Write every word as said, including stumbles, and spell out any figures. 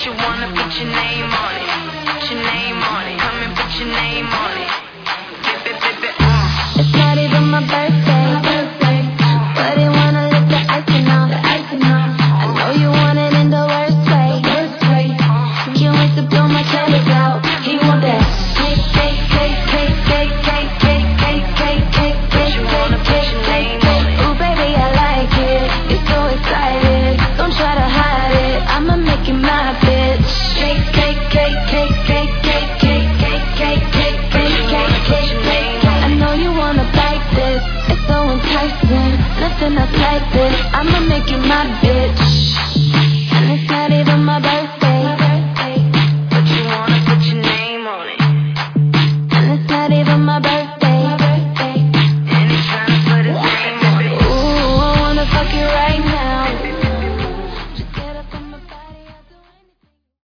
But you wanna put your name on it, put your name on it. Come and put your name on it. Bip, bip, bip, bip, uh. It's not even my birthday, my birthday. But they wanna lick the icing off, the icing off. I know you want it in the worst way, worst way. Can't wait to blow my candles out. He want that cake, cake, cake, cake, cake, cake, cake, cake, cake, cake, cake, You wanna put your name on it. ooh, baby, I like it. It's so excited. Don't try to hide it. I'ma make you my bitch. Cake, cake, cake, cake, cake, cake, cake, cake, cake, cake, cake, cake, cake, cake. I know you wanna bite this. It's so enticing. Nothing else like this. I'ma make you my bitch.